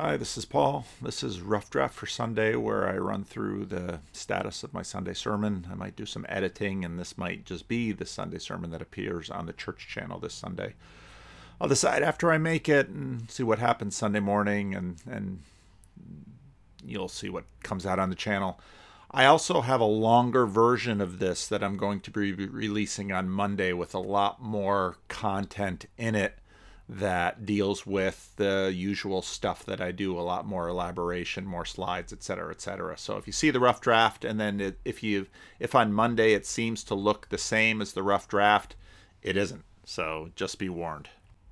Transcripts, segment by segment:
Hi, this is Paul. This is Rough Draft for Sunday, where I run through the status of my Sunday sermon. I might do some editing, and this might just be the Sunday sermon that appears on the church channel this Sunday. I'll decide after I make it and see what happens Sunday morning, and you'll see what comes out on the channel. I also have a longer version of this that I'm going to be releasing on Monday with a lot more content in it that deals with the usual stuff that I do, a lot more elaboration, more slides, etc., etc. So if you see the rough draft, and then if on Monday it seems to look the same as the rough draft, it isn't. So just be warned.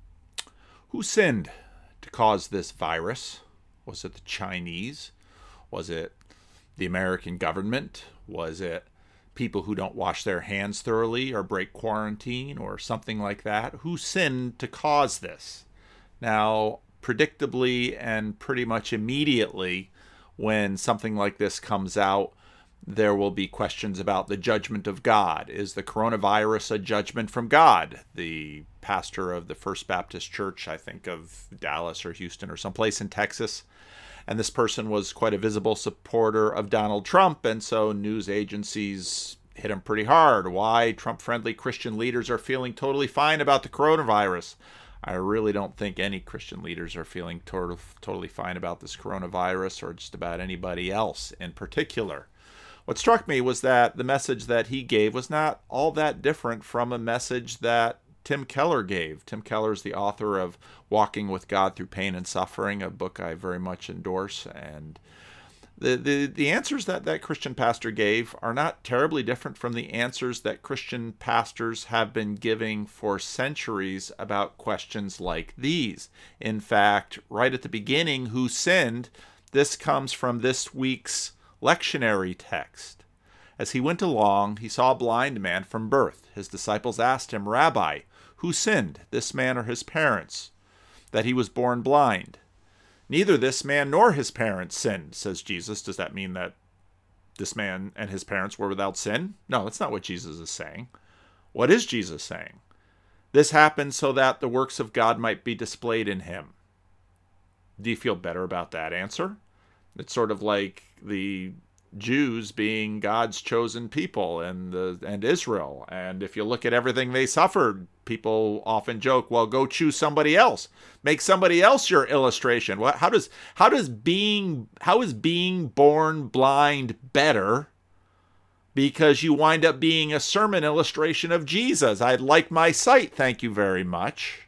Who sinned to cause this virus? Was it the Chinese? Was it the American government? Was it people who don't wash their hands thoroughly or break quarantine or something like that? Who sinned to cause this? Now, predictably and pretty much immediately, when something like this comes out, there will be questions about the judgment of God. Is the coronavirus a judgment from God? The pastor of the First Baptist Church, I think of Dallas or Houston or someplace in Texas, and this person was quite a visible supporter of Donald Trump, and so news agencies hit him pretty hard. Why Trump-friendly Christian leaders are feeling totally fine about the coronavirus. I really don't think any Christian leaders are feeling totally fine about this coronavirus, or just about anybody else in particular. What struck me was that the message that he gave was not all that different from a message that Tim Keller gave. Tim Keller is the author of Walking with God Through Pain and Suffering, a book I very much endorse. And the answers that Christian pastor gave are not terribly different from the answers that Christian pastors have been giving for centuries about questions like these. In fact, right at the beginning, who sinned? This comes from this week's lectionary text. As he went along, he saw a blind man from birth. His disciples asked him, "Rabbi, who sinned, this man or his parents, that he was born blind?" "Neither this man nor his parents sinned," says Jesus. Does that mean that this man and his parents were without sin? No, that's not what Jesus is saying. What is Jesus saying? This happened so that the works of God might be displayed in him. Do you feel better about that answer? It's sort of like the Jews being God's chosen people and Israel. And if you look at everything they suffered, people often joke, well, go choose somebody else. Make somebody else your illustration. How is being born blind better because you wind up being a sermon illustration of Jesus? I'd like my sight, thank you very much.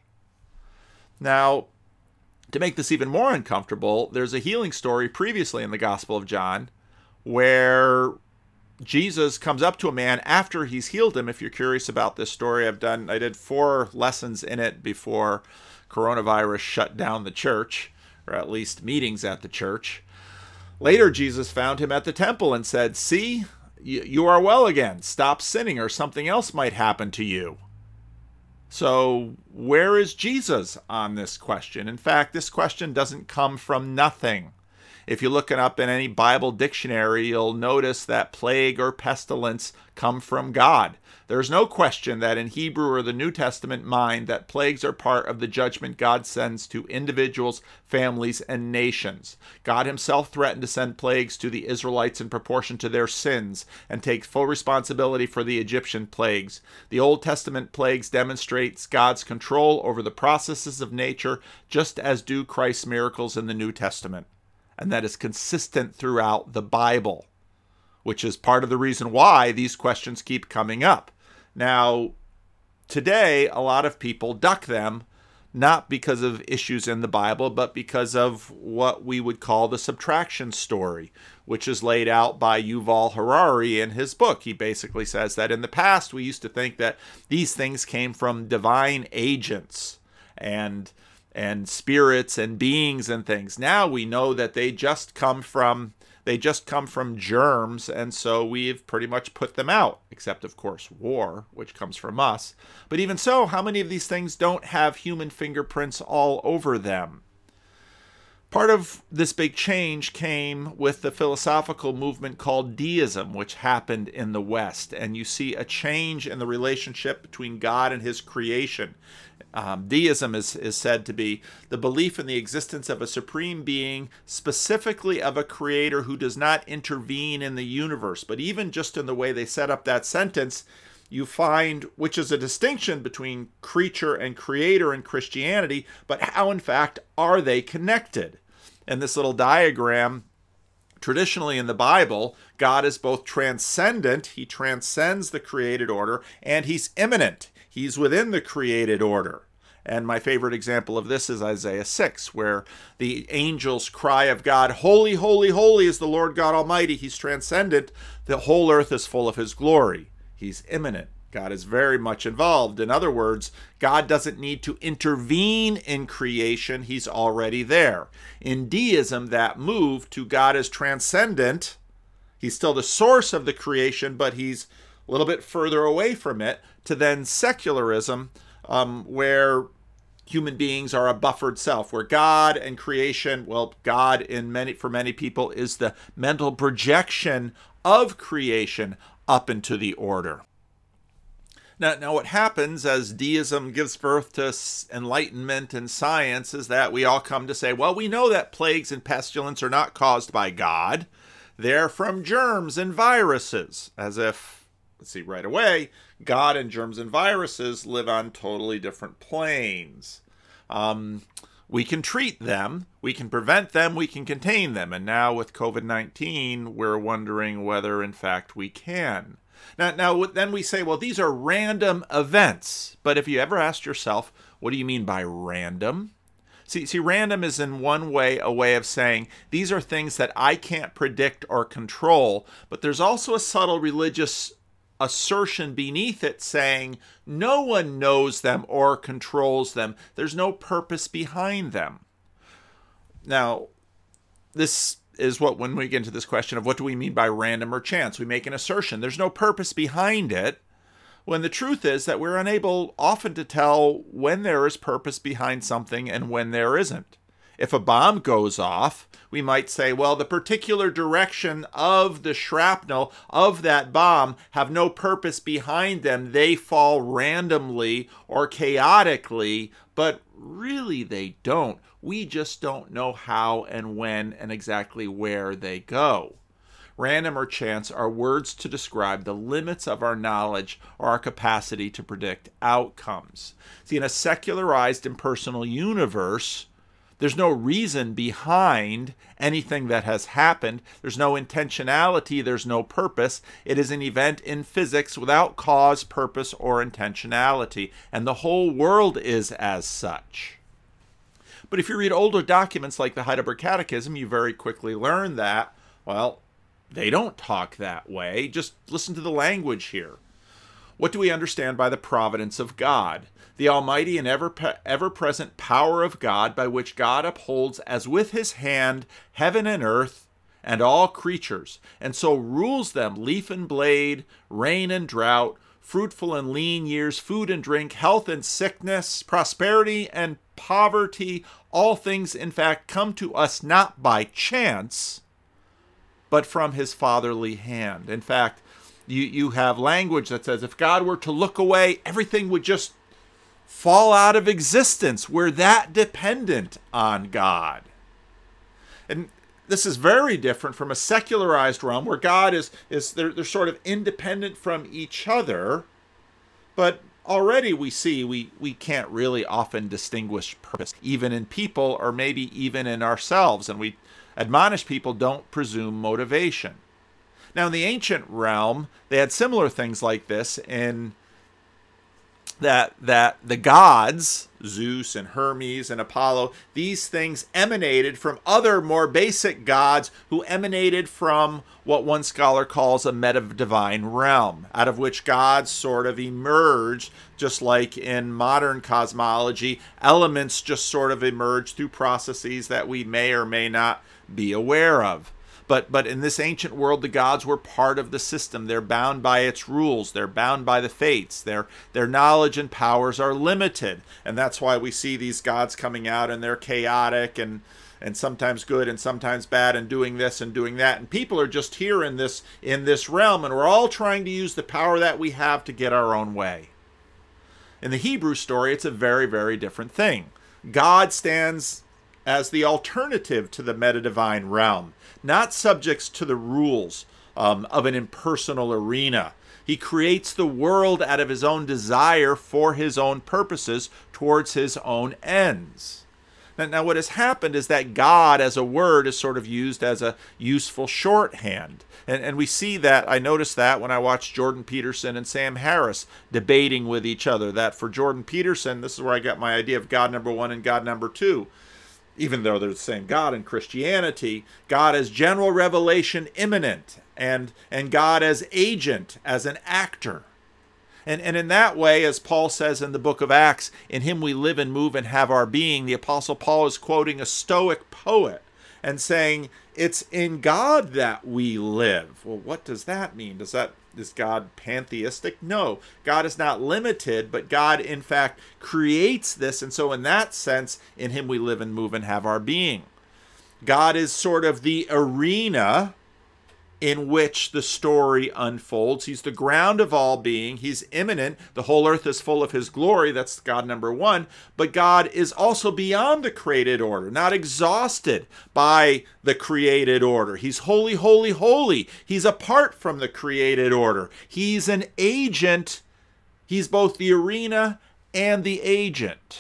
Now, to make this even more uncomfortable, there's a healing story previously in the Gospel of John where Jesus comes up to a man after he's healed him. If you're curious about this story, I did 4 lessons in it before coronavirus shut down the church, or at least meetings at the church. Later, Jesus found him at the temple and said, "See, you are well again. Stop sinning or something else might happen to you." So where is Jesus on this question? In fact, this question doesn't come from nothing. If you look it up in any Bible dictionary, you'll notice that plague or pestilence come from God. There's no question that in Hebrew or the New Testament mind that plagues are part of the judgment God sends to individuals, families, and nations. God himself threatened to send plagues to the Israelites in proportion to their sins and takes full responsibility for the Egyptian plagues. The Old Testament plagues demonstrates God's control over the processes of nature, just as do Christ's miracles in the New Testament. And that is consistent throughout the Bible, which is part of the reason why these questions keep coming up. Now, today, a lot of people duck them, not because of issues in the Bible, but because of what we would call the subtraction story, which is laid out by Yuval Harari in his book. He basically says that in the past, we used to think that these things came from divine agents and spirits and beings and things. Now we know that they just come from germs, and so we've pretty much put them out, except of course war, which comes from us. But even so, how many of these things don't have human fingerprints all over them? Part of this big change came with the philosophical movement called deism, which happened in the West. And you see a change in the relationship between God and his creation. Deism is said to be the belief in the existence of a supreme being, specifically of a creator who does not intervene in the universe. But even just in the way they set up that sentence, you find, which is a distinction between creature and creator in Christianity, but how in fact are they connected? And this little diagram, traditionally in the Bible, God is both transcendent, he transcends the created order, and he's immanent. He's within the created order. And my favorite example of this is Isaiah 6, where the angels cry of God, "Holy, holy, holy is the Lord God Almighty." He's transcendent. The whole earth is full of his glory. He's immanent. God is very much involved. In other words, God doesn't need to intervene in creation. He's already there. In deism, that move to God as transcendent, he's still the source of the creation, but he's a little bit further away from it, to then secularism, where human beings are a buffered self, where God and creation, well, God for many people is the mental projection of creation up into the order. Now, what happens as deism gives birth to enlightenment and science is that we all come to say, well, we know that plagues and pestilence are not caused by God. They're from germs and viruses, as if, let's see, right away, God and germs and viruses live on totally different planes. We can treat them, we can prevent them, we can contain them. And now with COVID-19, we're wondering whether, in fact, we can. Now, then we say, well, these are random events. But if you ever asked yourself, what do you mean by random? See, random is in one way a way of saying these are things that I can't predict or control. But there's also a subtle religious assertion beneath it saying no one knows them or controls them. There's no purpose behind them. Now, this is what, when we get into this question of what do we mean by random or chance, we make an assertion. There's no purpose behind it, when the truth is that we're unable often to tell when there is purpose behind something and when there isn't. If a bomb goes off, we might say, well, the particular direction of the shrapnel of that bomb have no purpose behind them. They fall randomly or chaotically, but really they don't. We just don't know how and when and exactly where they go. Random or chance are words to describe the limits of our knowledge or our capacity to predict outcomes. See, in a secularized impersonal universe, there's no reason behind anything that has happened. There's no intentionality. There's no purpose. It is an event in physics without cause, purpose, or intentionality. And the whole world is as such. But if you read older documents like the Heidelberg Catechism, you very quickly learn that, well, they don't talk that way. Just listen to the language here. What do we understand by the providence of God? The almighty and ever-present power of God, by which God upholds as with his hand heaven and earth and all creatures, and so rules them, leaf and blade, rain and drought, fruitful and lean years, food and drink, health and sickness, prosperity and poverty. All things, in fact, come to us not by chance, but from his fatherly hand. In fact, you have language that says if God were to look away, everything would just fall out of existence. We're that dependent on God. And this is very different from a secularized realm where God they're sort of independent from each other. But already we see we can't really often distinguish purpose, even in people or maybe even in ourselves. And we admonish people, don't presume motivation. Now, in the ancient realm, they had similar things like this in that the gods, Zeus and Hermes and Apollo, these things emanated from other more basic gods who emanated from what one scholar calls a meta-divine realm, out of which gods sort of emerged, just like in modern cosmology, elements just sort of emerge through processes that we may or may not be aware of. But in this ancient world, the gods were part of the system. They're bound by its rules. They're bound by the fates. Their knowledge and powers are limited. And that's why we see these gods coming out and they're chaotic and sometimes good and sometimes bad and doing this and doing that. And people are just here in this realm, and we're all trying to use the power that we have to get our own way. In the Hebrew story, it's a very, very different thing. God stands as the alternative to the meta-divine realm, not subjects to the rules of an impersonal arena. He creates the world out of his own desire for his own purposes towards his own ends. Now, what has happened is that God as a word is sort of used as a useful shorthand. And we see that, I noticed that when I watched Jordan Peterson and Sam Harris debating with each other, that for Jordan Peterson, this is where I got my idea of God number one and God number two. Even though they're the same God in Christianity, God as general revelation immanent, and God as agent, as an actor. And in that way, as Paul says in the book of Acts, in him we live and move and have our being, the Apostle Paul is quoting a Stoic poet and saying, it's in God that we live. Well, what does that mean? Is God pantheistic? No, God is not limited, but God, in fact, creates this. And so in that sense, in him we live and move and have our being. God is sort of the arena in which the story unfolds. He's the ground of all being. He's immanent. The whole earth is full of his glory. That's God number one. But God is also beyond the created order, not exhausted by the created order. He's holy, holy, holy. He's apart from the created order. He's an agent. He's both the arena and the agent.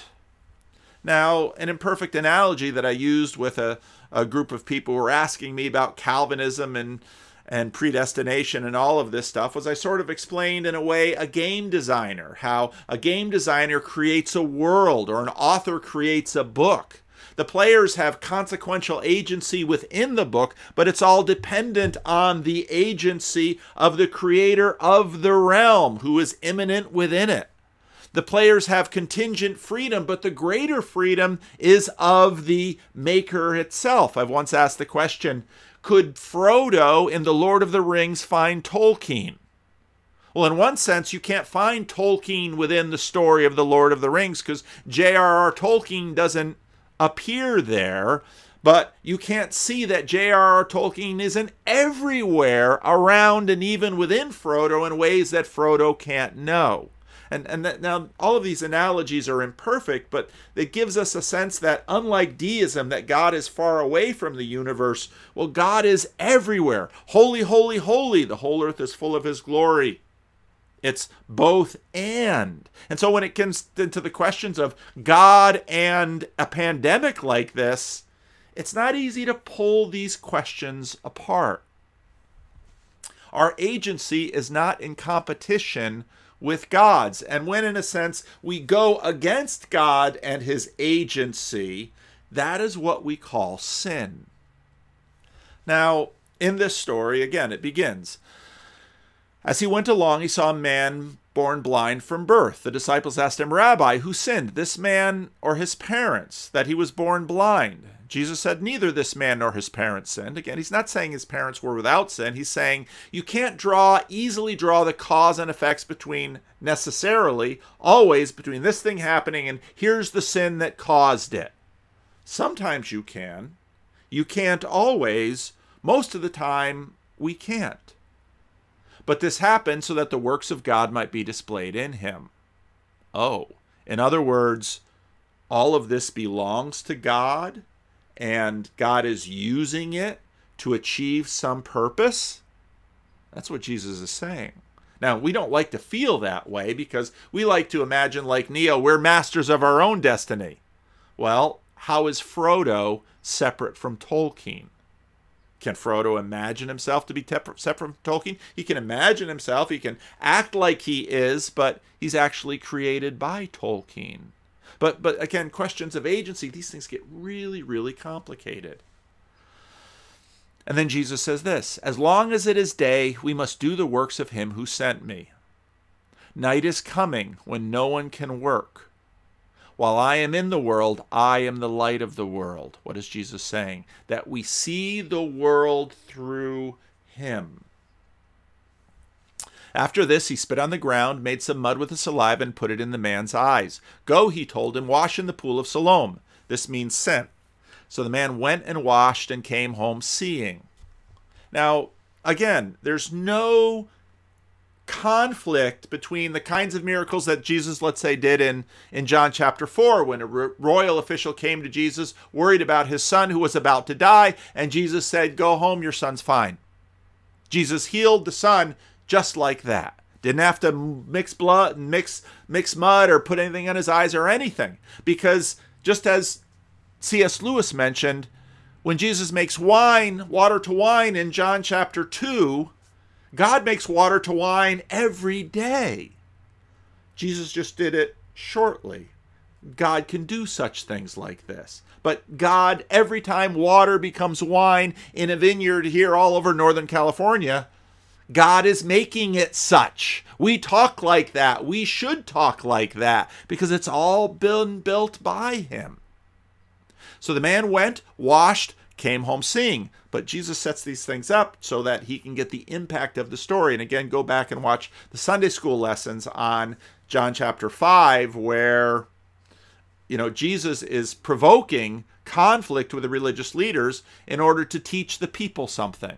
Now, an imperfect analogy that I used with a group of people who were asking me about Calvinism and predestination and all of this stuff was I sort of explained in a way a game designer, how a game designer creates a world or an author creates a book. The players have consequential agency within the book, but it's all dependent on the agency of the creator of the realm who is immanent within it. The players have contingent freedom, but the greater freedom is of the maker itself. I've once asked the question, could Frodo in The Lord of the Rings find Tolkien? Well, in one sense, you can't find Tolkien within the story of The Lord of the Rings because J.R.R. Tolkien doesn't appear there, but you can't see that J.R.R. Tolkien isn't everywhere around and even within Frodo in ways that Frodo can't know. And now all of these analogies are imperfect, but it gives us a sense that unlike deism, that God is far away from the universe, well, God is everywhere. Holy, holy, holy. The whole earth is full of his glory. It's both and. And so when it comes into the questions of God and a pandemic like this, it's not easy to pull these questions apart. Our agency is not in competition with God's. And when, in a sense, we go against God and his agency, that is what we call sin. Now, in this story, again, it begins. As he went along, he saw a man born blind from birth. The disciples asked him, Rabbi, who sinned, this man or his parents, that he was born blind? Jesus said, neither this man nor his parents sinned. Again, he's not saying his parents were without sin. He's saying you can't easily draw the cause and effects always between this thing happening and here's the sin that caused it. Sometimes you can. You can't always. Most of the time, we can't. But this happened so that the works of God might be displayed in him. Oh, in other words, all of this belongs to God, and God is using it to achieve some purpose? That's what Jesus is saying. Now, we don't like to feel that way because we like to imagine, like Neo, we're masters of our own destiny. Well, how is Frodo separate from Tolkien? Can Frodo imagine himself to be separate from Tolkien? He can imagine himself, he can act like he is, but he's actually created by Tolkien. But again, questions of agency, these things get really, really complicated. And then Jesus says this, as long as it is day, we must do the works of him who sent me. Night is coming when no one can work. While I am in the world, I am the light of the world. What is Jesus saying? That we see the world through him. After this, he spit on the ground, made some mud with the saliva, and put it in the man's eyes. Go, he told him, wash in the pool of Siloam. This means sent. So the man went and washed and came home seeing. Now, again, there's no conflict between the kinds of miracles that Jesus, let's say, did in John chapter 4, when a royal official came to Jesus worried about his son who was about to die, and Jesus said, "Go home, your son's fine." Jesus healed the son just like that. Didn't have to mix blood and mix mud or put anything on his eyes or anything. Because just as C.S. Lewis mentioned, when Jesus makes water to wine in John chapter 2, God makes water to wine every day. Jesus just did it shortly. God can do such things like this. But God, every time water becomes wine in a vineyard here all over Northern California, God is making it such. We talk like that. We should talk like that because it's all been built by him. So the man went, washed, came home seeing. But Jesus sets these things up so that he can get the impact of the story. And again, go back and watch the Sunday school lessons on John chapter 5, where, Jesus is provoking conflict with the religious leaders in order to teach the people something.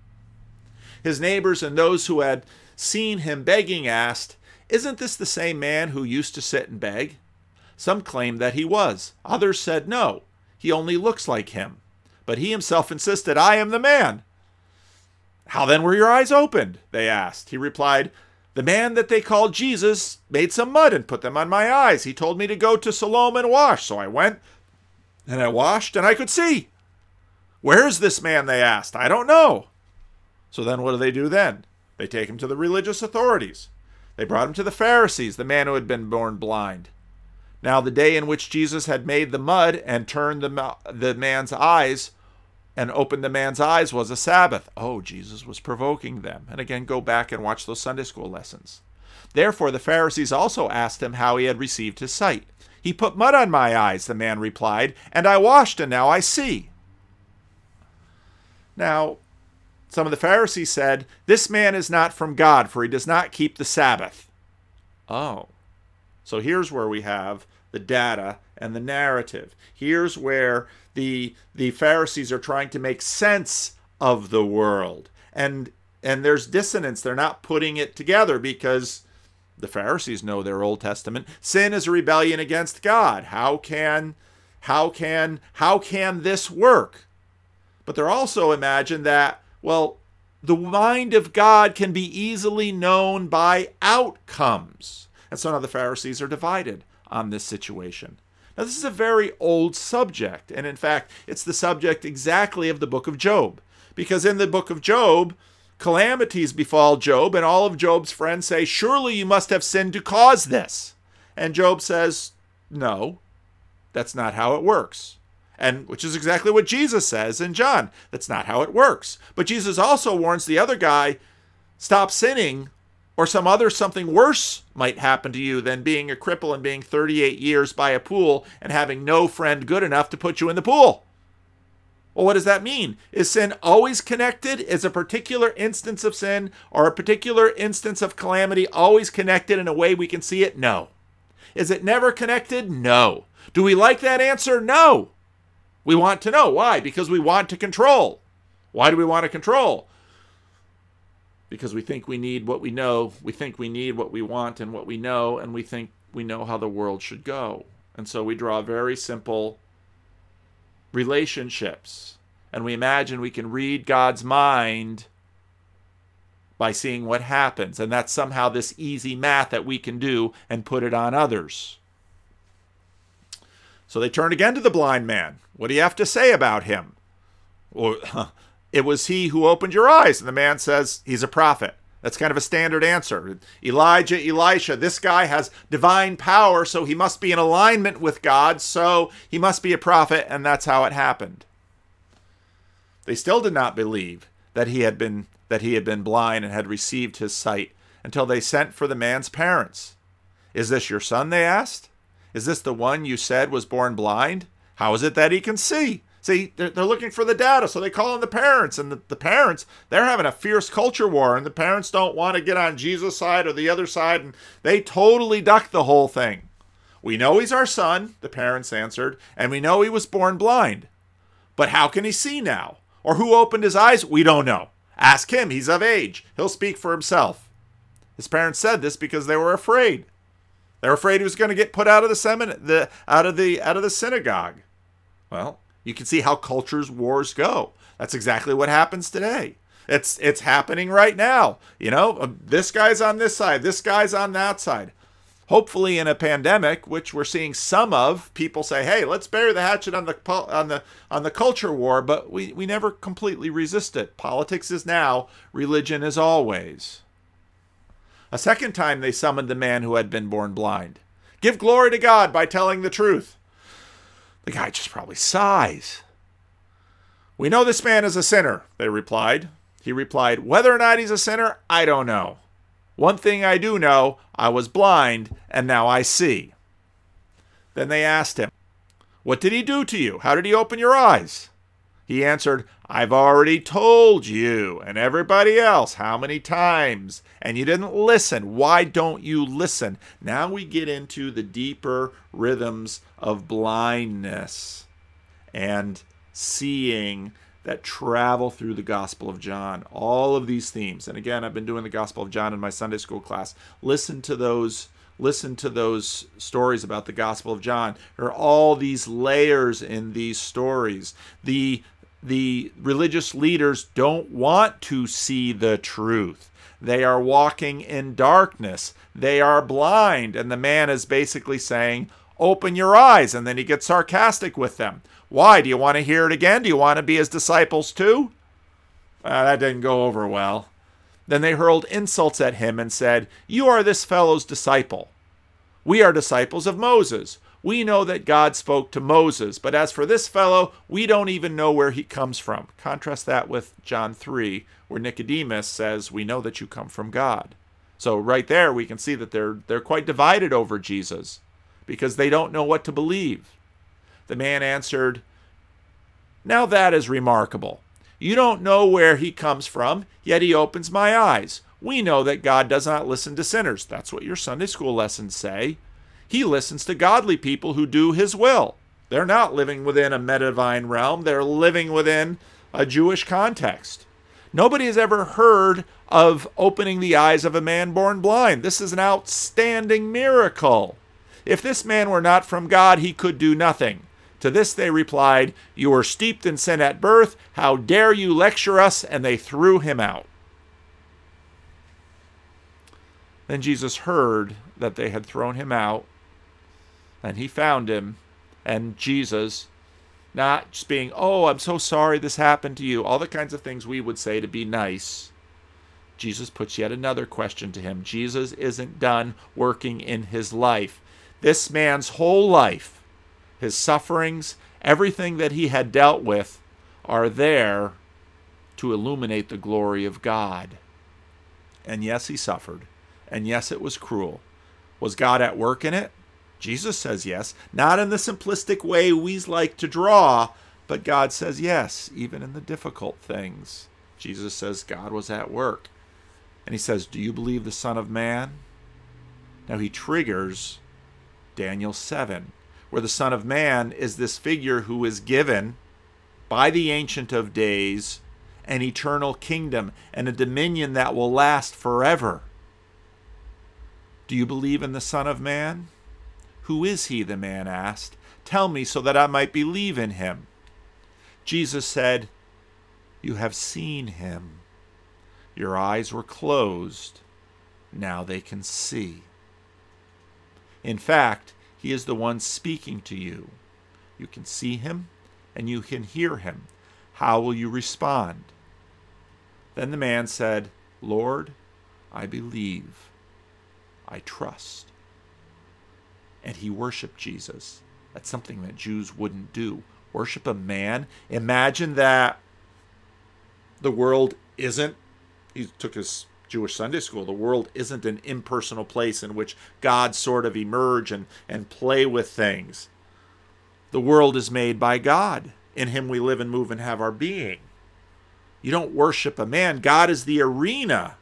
His neighbors and those who had seen him begging asked, "Isn't this the same man who used to sit and beg?" Some claimed that he was. Others said, "No, he only looks like him." But he himself insisted, "I am the man." "How then were your eyes opened?" they asked. He replied, "The man that they called Jesus made some mud and put them on my eyes. He told me to go to Siloam and wash. So I went and I washed and I could see." "Where is this man?" they asked. "I don't know." So then what do then? They take him to the religious authorities. They brought him to the Pharisees, the man who had been born blind. Now the day in which Jesus had made the mud and turned the man's eyes and opened the man's eyes was a Sabbath. Oh, Jesus was provoking them. And again, go back and watch those Sunday school lessons. Therefore the Pharisees also asked him how he had received his sight. "He put mud on my eyes," the man replied, "and I washed, and now I see." Now, some of the Pharisees said, "This man is not from God, for he does not keep the Sabbath." Oh. So here's where we have the data and the narrative. Here's where the Pharisees are trying to make sense of the world. And there's dissonance. They're not putting it together because the Pharisees know their Old Testament. Sin is a rebellion against God. How can this work? But they're also imagine that, well, the mind of God can be easily known by outcomes. And so now the Pharisees are divided on this situation. Now, this is a very old subject. And in fact, it's the subject exactly of the book of Job. Because in the book of Job, calamities befall Job, and all of Job's friends say, "Surely you must have sinned to cause this." And Job says, "No, that's not how it works." And which is exactly what Jesus says in John. That's not how it works. But Jesus also warns the other guy, stop sinning, or something worse might happen to you than being a cripple and being 38 years by a pool and having no friend good enough to put you in the pool. Well, what does that mean? Is sin always connected? Is a particular instance of sin or a particular instance of calamity always connected in a way we can see it? No. Is it never connected? No. Do we like that answer? No. We want to know. Why? Because we want to control. Why do we want to control? Because we think we need what we know. We think we need what we want and what we know, and we think we know how the world should go. And so we draw very simple relationships. And we imagine we can read God's mind by seeing what happens. And that's somehow this easy math that we can do and put it on others. So they turn again to the blind man. What do you have to say about him? Well, it was he who opened your eyes. And the man says he's a prophet. That's kind of a standard answer. Elijah, Elisha, this guy has divine power, so he must be in alignment with God, so he must be a prophet, and that's how it happened. They still did not believe that he had been blind and had received his sight until they sent for the man's parents. "Is this your son?" they asked. "Is this the one you said was born blind? How is it that he can see?" See, they're looking for the data, so they call in the parents. And the parents, they're having a fierce culture war, and the parents don't want to get on Jesus' side or the other side, and they totally duck the whole thing. "We know he's our son," the parents answered, "and we know he was born blind. But how can he see now? Or who opened his eyes? We don't know. Ask him, he's of age. He'll speak for himself." His parents said this because they were afraid. They were afraid he was going to get put out of the synagogue. Well, you can see how cultures wars go. That's exactly what happens today. It's happening right now. This guy's on this side, this guy's on that side. Hopefully, in a pandemic, which we're seeing some of, people say, "Hey, let's bury the hatchet on the culture war," but we never completely resist it. Politics is now, religion is always. A second time they summoned the man who had been born blind. "Give glory to God by telling the truth." The guy just probably sighs. "We know this man is a sinner," they replied. He replied, "Whether or not he's a sinner, I don't know. One thing I do know, I was blind, and now I see." Then they asked him, "What did he do to you? How did he open your eyes?" He answered, "I've already told you and everybody else how many times, and you didn't listen. Why don't you listen?" Now we get into the deeper rhythms of blindness and seeing that travel through the Gospel of John. All of these themes. And again, I've been doing the Gospel of John in my Sunday school class. Listen to those stories about the Gospel of John. There are all these layers in these stories. The religious leaders don't want to see the truth. They are walking in darkness. They are blind. And the man is basically saying, "Open your eyes." And then he gets sarcastic with them. "Why? Do you want to hear it again? Do you want to be his disciples too?" That didn't go over well. Then they hurled insults at him and said, "You are this fellow's disciple. We are disciples of Moses. We know that God spoke to Moses, but as for this fellow, we don't even know where he comes from." Contrast that with John 3, where Nicodemus says, "We know that you come from God." So right there, we can see that they're quite divided over Jesus because they don't know what to believe. The man answered, "Now that is remarkable. You don't know where he comes from, yet he opens my eyes. We know that God does not listen to sinners." That's what your Sunday school lessons say. He listens to godly people who do his will. They're not living within a meta-divine realm. They're living within a Jewish context. Nobody has ever heard of opening the eyes of a man born blind. This is an outstanding miracle. If this man were not from God, he could do nothing. To this they replied, "You were steeped in sin at birth. How dare you lecture us?" And they threw him out. Then Jesus heard that they had thrown him out, and he found him. And Jesus, not just being, "Oh, I'm so sorry this happened to you," all the kinds of things we would say to be nice, Jesus puts yet another question to him. Jesus isn't done working in his life. This man's whole life, his sufferings, everything that he had dealt with, are there to illuminate the glory of God. And yes, he suffered. And yes, it was cruel. Was God at work in it? Jesus says yes. Not in the simplistic way we like to draw, but God says yes, even in the difficult things. Jesus says God was at work. And he says, "Do you believe the Son of Man?" Now he triggers Daniel 7. Where the Son of Man is this figure who is given by the Ancient of Days an eternal kingdom and a dominion that will last forever. "Do you believe in the Son of Man?" "Who is he?" the man asked. "Tell me so that I might believe in him." Jesus said, "You have seen him. Your eyes were closed. Now they can see." In fact, he is the one speaking to you. You can see him and you can hear him. How will you respond? Then the man said, "Lord, I believe. I trust." And he worshiped Jesus. That's something that Jews wouldn't do. Worship a man. Imagine that the world isn't, he took his Jewish Sunday school, the world isn't an impersonal place in which gods sort of emerge and play with things. The world is made by God. In him we live and move and have our being. You don't worship a man. God is the arena.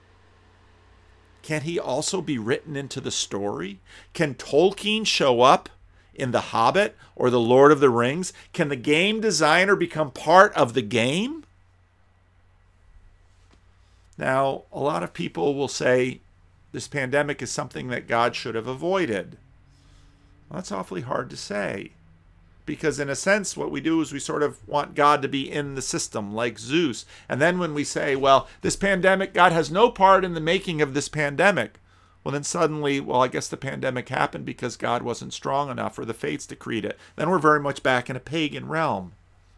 Can he also be written into the story? Can Tolkien show up in The Hobbit or The Lord of the Rings? Can the game designer become part of the game? Now, a lot of people will say, this pandemic is something that God should have avoided? Well, that's awfully hard to say. Because in a sense, what we do is we sort of want God to be in the system, like Zeus. And then when we say, well, this pandemic, God has no part in the making of this pandemic, well, then suddenly, well, I guess the pandemic happened because God wasn't strong enough or the fates decreed it. Then we're very much back in a pagan realm.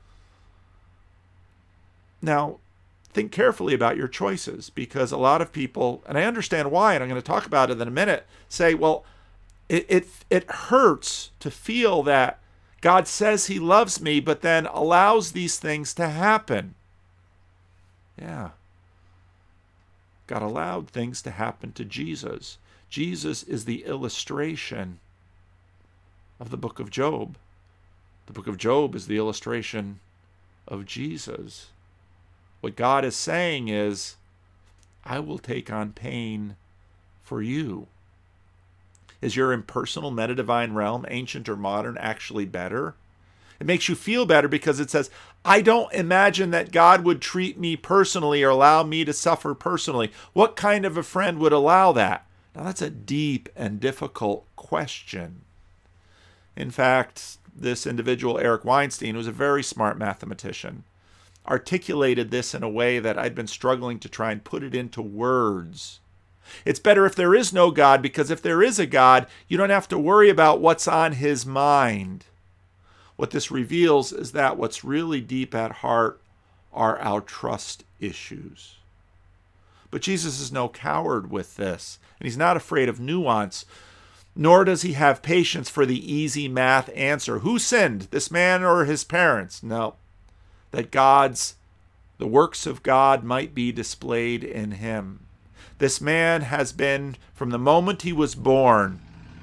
Now, think carefully about your choices, because a lot of people, and I understand why, and I'm going to talk about it in a minute, say, well, it hurts to feel that God says he loves me, but then allows these things to happen. Yeah. God allowed things to happen to Jesus. Jesus is the illustration of the book of Job. The book of Job is the illustration of Jesus. What God is saying is, I will take on pain for you. Is your impersonal meta-divine realm, ancient or modern, actually better? It makes you feel better because it says, I don't imagine that God would treat me personally or allow me to suffer personally. What kind of a friend would allow that? Now that's a deep and difficult question. In fact, this individual, Eric Weinstein, was a very smart mathematician, articulated this in a way that I'd been struggling to try and put it into words. It's better if there is no God, because if there is a God, you don't have to worry about what's on his mind. What this reveals is that what's really deep at heart are our trust issues. But Jesus is no coward with this, and he's not afraid of nuance, nor does he have patience for the easy math answer. Who sinned, this man or his parents? No. That the works of God might be displayed in him. This man has been, from the moment he was born,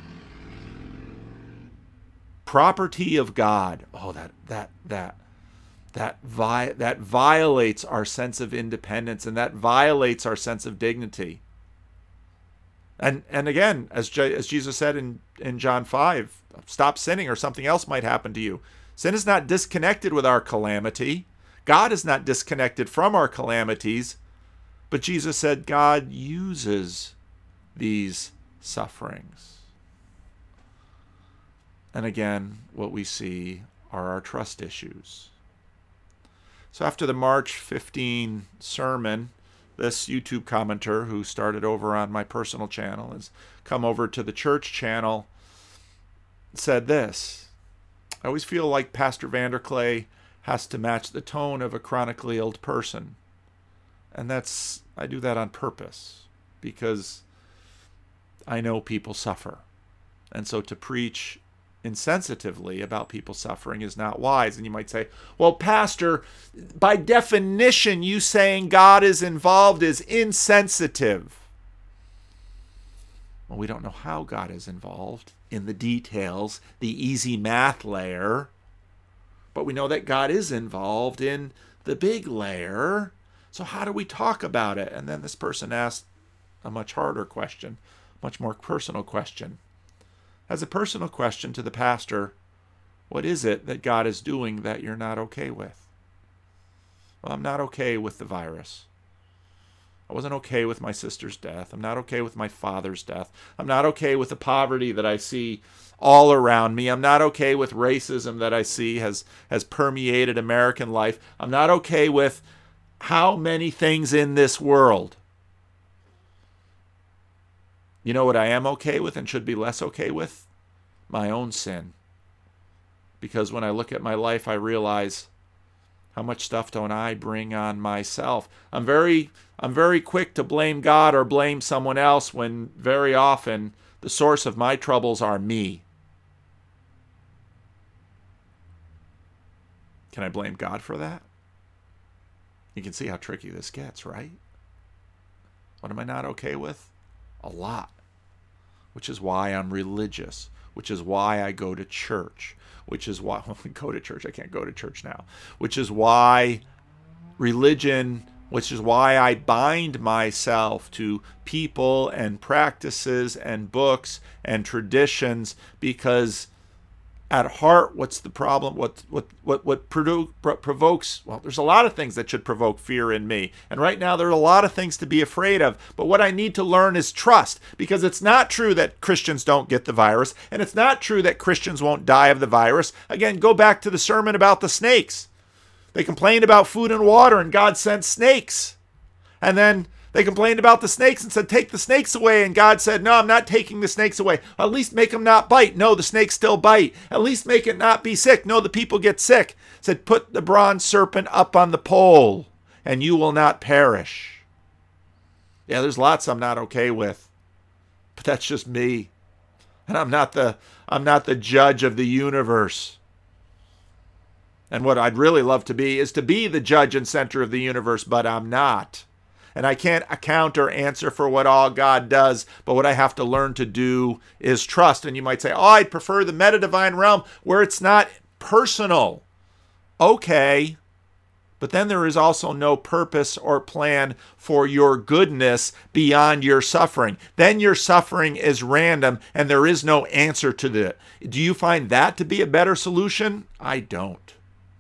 property of God. Oh, that violates our sense of independence, and that violates our sense of dignity. And again, as Jesus said in John 5, stop sinning or something else might happen to you. Sin is not disconnected with our calamity. God is not disconnected from our calamities. But Jesus said God uses these sufferings. And again, what we see are our trust issues. So after the March 15 sermon, this YouTube commenter who started over on my personal channel has come over to the church channel, said this: I always feel like Pastor Vanderklay has to match the tone of a chronically ill person. And I do that on purpose, because I know people suffer. And so to preach insensitively about people suffering is not wise. And you might say, well, Pastor, by definition, you saying God is involved is insensitive. Well, we don't know how God is involved in the details, the easy math layer. But we know that God is involved in the big layer. So how do we talk about it? And then this person asked a much harder question, much more personal question. As a personal question to the pastor, what is it that God is doing that you're not okay with? Well, I'm not okay with the virus. I wasn't okay with my sister's death. I'm not okay with my father's death. I'm not okay with the poverty that I see all around me. I'm not okay with racism that I see has permeated American life. I'm not okay with how many things in this world. You know what I am okay with and should be less okay with? My own sin. Because when I look at my life, I realize, how much stuff don't I bring on myself? I'm very quick to blame God or blame someone else, when very often the source of my troubles are me. Can I blame God for that? You can see how tricky this gets, right? What am I not okay with? A lot. Which is why I'm religious. Which is why I go to church. Which is why I go to church. I can't go to church now. Which is why religion, which is why I bind myself to people and practices and books and traditions, because at heart, what's the problem? What provokes? Well, there's a lot of things that should provoke fear in me. And right now, there are a lot of things to be afraid of. But what I need to learn is trust, because it's not true that Christians don't get the virus, and it's not true that Christians won't die of the virus. Again, go back to the sermon about the snakes. They complained about food and water, and God sent snakes. And then they complained about the snakes and said, take the snakes away. And God said, no, I'm not taking the snakes away. At least make them not bite. No, the snakes still bite. At least make it not be sick. No, the people get sick. Said, put the bronze serpent up on the pole and you will not perish. Yeah, there's lots I'm not okay with, but that's just me. And I'm not the judge of the universe. And what I'd really love to be is to be the judge and center of the universe, but I'm not. And I can't account or answer for what all God does, but what I have to learn to do is trust. And you might say, oh, I'd prefer the meta-divine realm where it's not personal. Okay, but then there is also no purpose or plan for your goodness beyond your suffering. Then your suffering is random and there is no answer to it. Do you find that to be a better solution? I don't.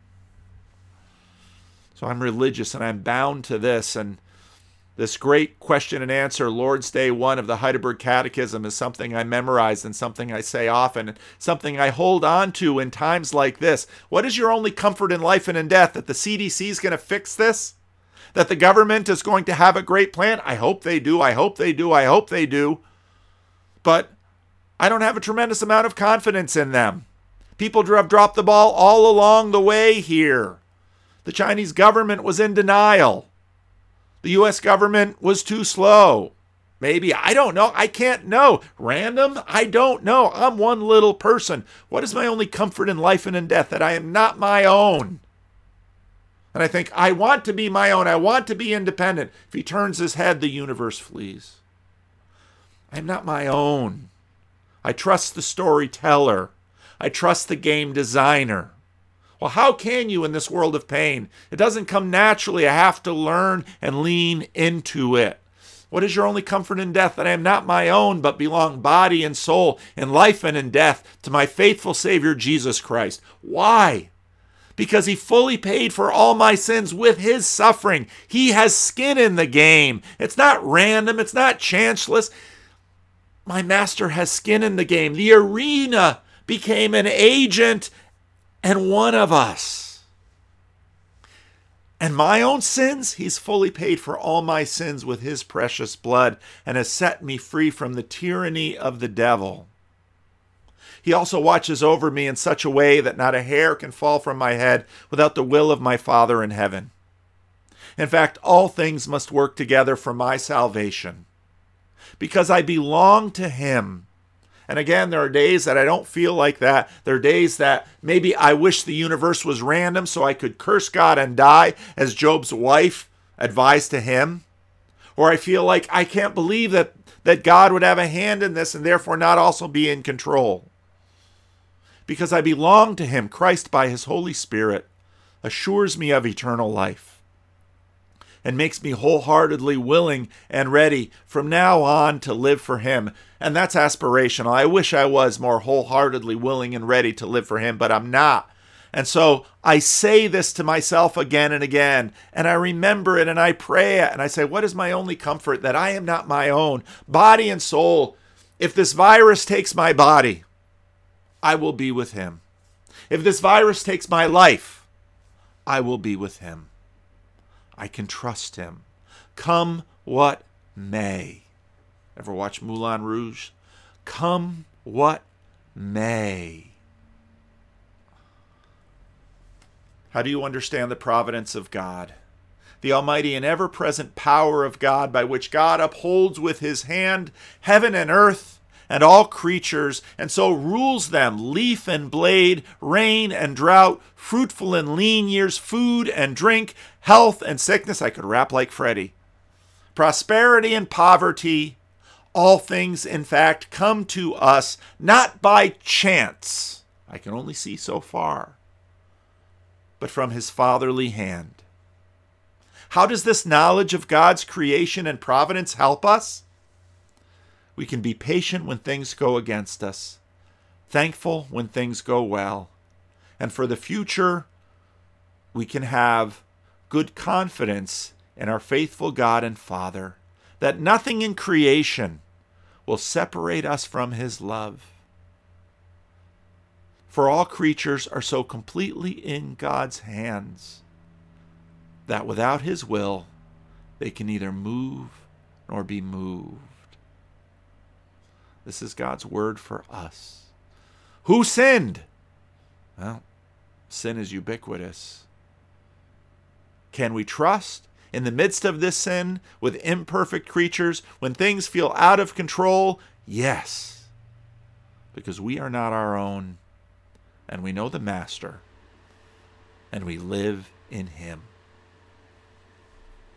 So I'm religious and I'm bound to this. And this great question and answer, Lord's Day 1 of the Heidelberg Catechism, is something I memorized and something I say often, and something I hold on to in times like this. What is your only comfort in life and in death? That the CDC is going to fix this? That the government is going to have a great plan? I hope they do. I hope they do. I hope they do. But I don't have a tremendous amount of confidence in them. People have dropped the ball all along the way here. The Chinese government was in denial. The U.S. government was too slow. Maybe, I don't know. I can't know. Random? I don't know. I'm one little person. What is my only comfort in life and in death? That I am not my own. And I think, I want to be my own. I want to be independent. If he turns his head, the universe flees. I'm not my own. I trust the storyteller. I trust the game designer. Well, how can you in this world of pain? It doesn't come naturally. I have to learn and lean into it. What is your only comfort in death? That I am not my own, but belong body and soul, in life and in death, to my faithful Savior, Jesus Christ. Why? Because he fully paid for all my sins with his suffering. He has skin in the game. It's not random. It's not chanceless. My master has skin in the game. The arena became an agent and one of us. And my own sins, he's fully paid for all my sins with his precious blood and has set me free from the tyranny of the devil. He also watches over me in such a way that not a hair can fall from my head without the will of my Father in heaven. In fact, all things must work together for my salvation because I belong to him. And again, there are days that I don't feel like that. There are days that maybe I wish the universe was random so I could curse God and die, as Job's wife advised to him. Or I feel like I can't believe that God would have a hand in this and therefore not also be in control. Because I belong to him, Christ by his Holy Spirit assures me of eternal life and makes me wholeheartedly willing and ready from now on to live for him. And that's aspirational. I wish I was more wholeheartedly willing and ready to live for him, but I'm not. And so I say this to myself again and again, and I remember it and I pray it, and I say, what is my only comfort? That I am not my own, body and soul. If this virus takes my body, I will be with him. If this virus takes my life, I will be with him. I can trust him. Come what may. Ever watch Moulin Rouge? Come what may. How do you understand the providence of God? The almighty and ever-present power of God, by which God upholds with his hand heaven and earth and all creatures, and so rules them, leaf and blade, rain and drought, fruitful and lean years, food and drink, health and sickness. I could rap like Freddie. Prosperity and poverty. All things, in fact, come to us not by chance. I can only see so far, but from his fatherly hand. How does this knowledge of God's creation and providence help us? We can be patient when things go against us, thankful when things go well. And for the future, we can have good confidence in our faithful God and Father that nothing in creation will separate us from his love. For all creatures are so completely in God's hands that without his will, they can neither move nor be moved. This is God's word for us. Who sinned? Well, sin is ubiquitous. Can we trust in the midst of this sin with imperfect creatures when things feel out of control? Yes, because we are not our own, and we know the Master, and we live in him.